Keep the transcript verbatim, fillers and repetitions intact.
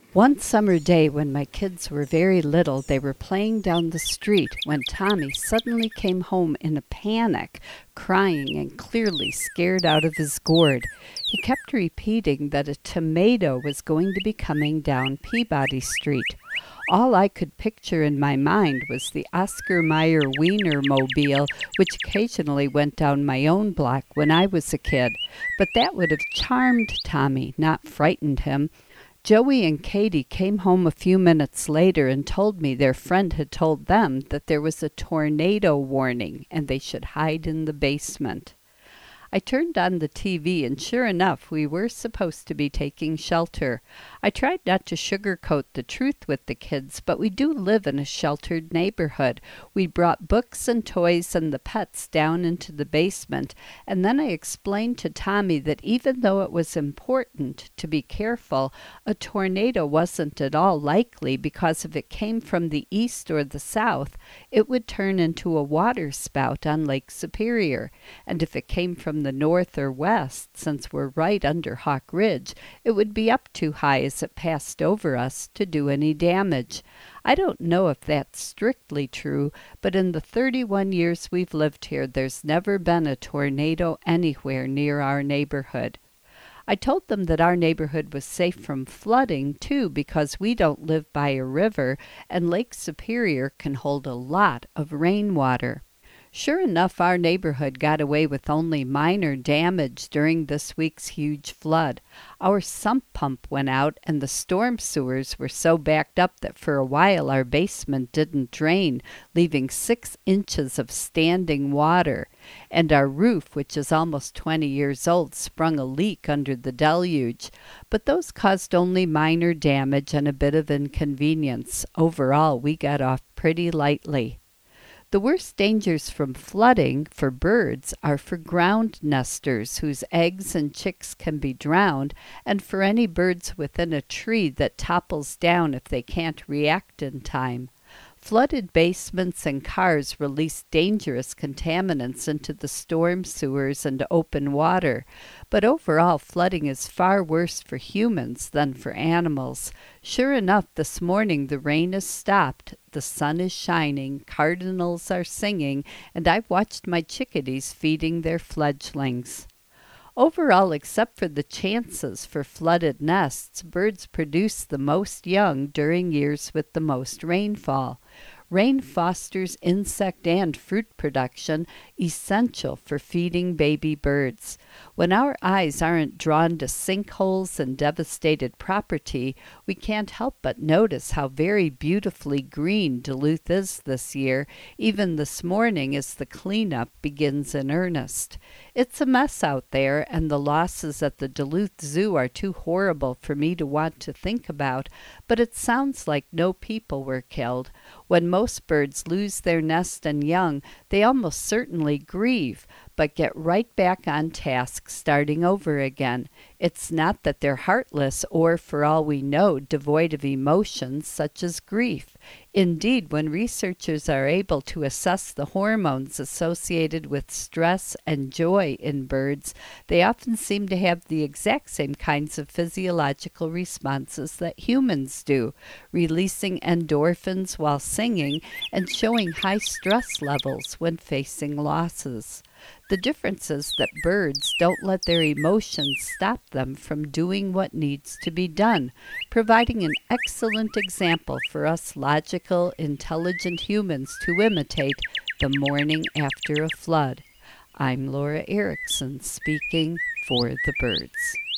One summer day when my kids were very little, they were playing down the street when Tommy suddenly came home in a panic, crying and clearly scared out of his gourd. He kept repeating that a tomato was going to be coming down Peabody Street. All I could picture in my mind was the Oscar Mayer Wienermobile, which occasionally went down my own block when I was a kid. But that would have charmed Tommy, not frightened him. Joey and Katie came home a few minutes later and told me their friend had told them that there was a tornado warning and they should hide in the basement. I turned on the T V, and sure enough, we were supposed to be taking shelter. I tried not to sugarcoat the truth with the kids, but we do live in a sheltered neighborhood. We brought books and toys and the pets down into the basement, and then I explained to Tommy that even though it was important to be careful, a tornado wasn't at all likely because if it came from the east or the south, it would turn into a water spout on Lake Superior, and if it came from the north or west, since we're right under Hawk Ridge, it would be up too high as it passed over us to do any damage. I don't know if that's strictly true, but in the thirty-one years we've lived here, there's never been a tornado anywhere near our neighborhood. I told them that our neighborhood was safe from flooding, too, because we don't live by a river, and Lake Superior can hold a lot of rainwater. Sure enough, our neighborhood got away with only minor damage during this week's huge flood. Our sump pump went out, and the storm sewers were so backed up that for a while our basement didn't drain, leaving six inches of standing water. And our roof, which is almost twenty years old, sprung a leak under the deluge. But those caused only minor damage and a bit of inconvenience. Overall, we got off pretty lightly. The worst dangers from flooding for birds are for ground nesters whose eggs and chicks can be drowned, and for any birds within a tree that topples down if they can't react in time. Flooded basements and cars release dangerous contaminants into the storm sewers and open water, but overall flooding is far worse for humans than for animals. Sure enough, this morning the rain has stopped, the sun is shining, cardinals are singing, and I've watched my chickadees feeding their fledglings. Overall, except for the chances for flooded nests, birds produce the most young during years with the most rainfall. Rain fosters insect and fruit production, essential for feeding baby birds. When our eyes aren't drawn to sinkholes and devastated property, we can't help but notice how very beautifully green Duluth is this year, even this morning as the cleanup begins in earnest. It's a mess out there, and the losses at the Duluth Zoo are too horrible for me to want to think about, but it sounds like no people were killed. When most birds lose their nest and young, they almost certainly grieve, but get right back on task starting over again. It's not that they're heartless or, for all we know, devoid of emotions such as grief. Indeed, when researchers are able to assess the hormones associated with stress and joy in birds, they often seem to have the exact same kinds of physiological responses that humans do, releasing endorphins while singing and showing high stress levels when facing losses. The difference is that birds don't let their emotions stop them from doing what needs to be done, providing an excellent example for us logical, intelligent humans to imitate the morning after a flood. I'm Laura Erickson, speaking for the birds.